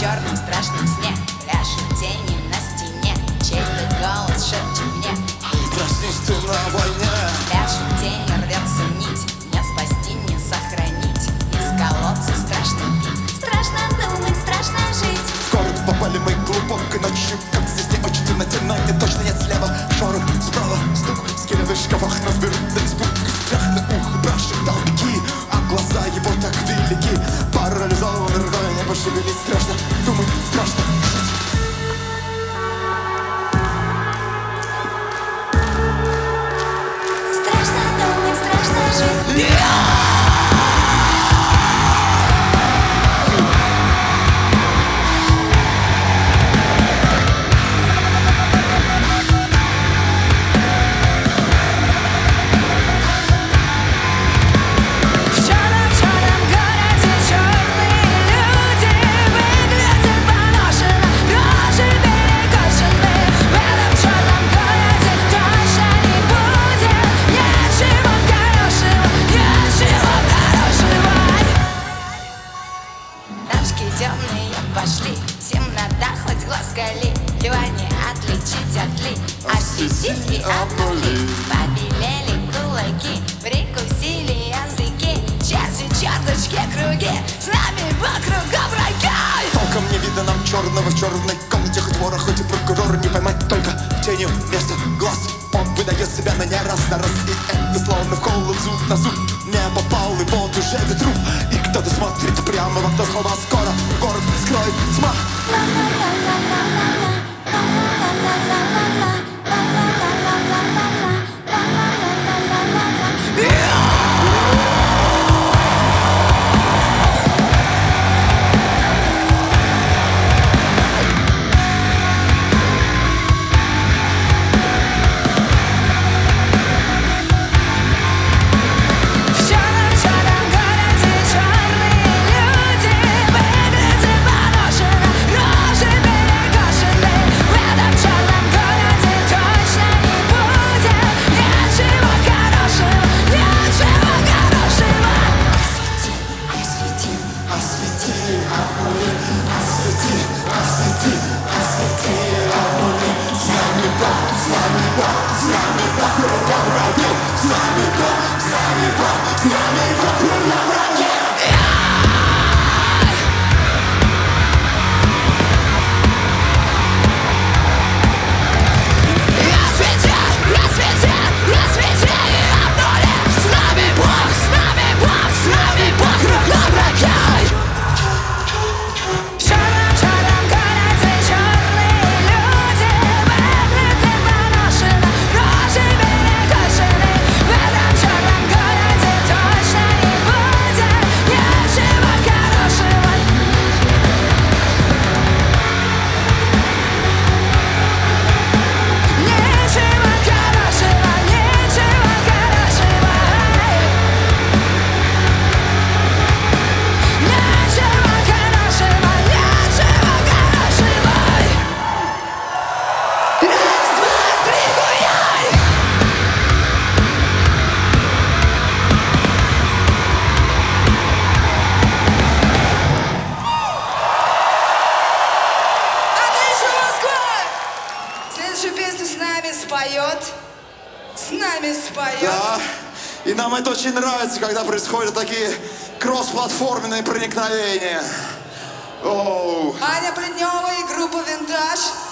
черном страшном сне пляшут тени на стене, чей-то голос шепчет мне: проснись ты на войне. пляшут тени, рвется нить, не спасти, не сохранить. Из колодца страшно пить, страшно думать, страшно жить. В город попали мы глубокой ночью, как здесь не очень темно, не точно нет слева. Шорох справа, стук, скелеты в шкафах разберут на испуг. Страх на ухо прошептал беги, а глаза его так велики. Парализованный рукой не пошевелить, страшно думать, страшно жить. Страшно думать, страшно жить. Темные пошли, темнота хоть глаз кали, его не отличить от ли, осветить и обнули. Побелели кулаки, прикусили языки, черти, черточки, круги, с нами вокруг враги. Толком не видно нам черного в черной комнате, хоть вора, хоть и прокурор, не поймать только тенью вместо глаз. Он выдает себя на не раз, и это словно вколот зуб на зуб. Не попал, и вот уже труп, и кто-то смотрит прямо в окно с холма. Скоро город скроет тьма. С нами споет. Да, и нам это очень нравится, когда происходят такие кросс-платформенные проникновения. Оу. Аня Плетнева и группа «Винтаж».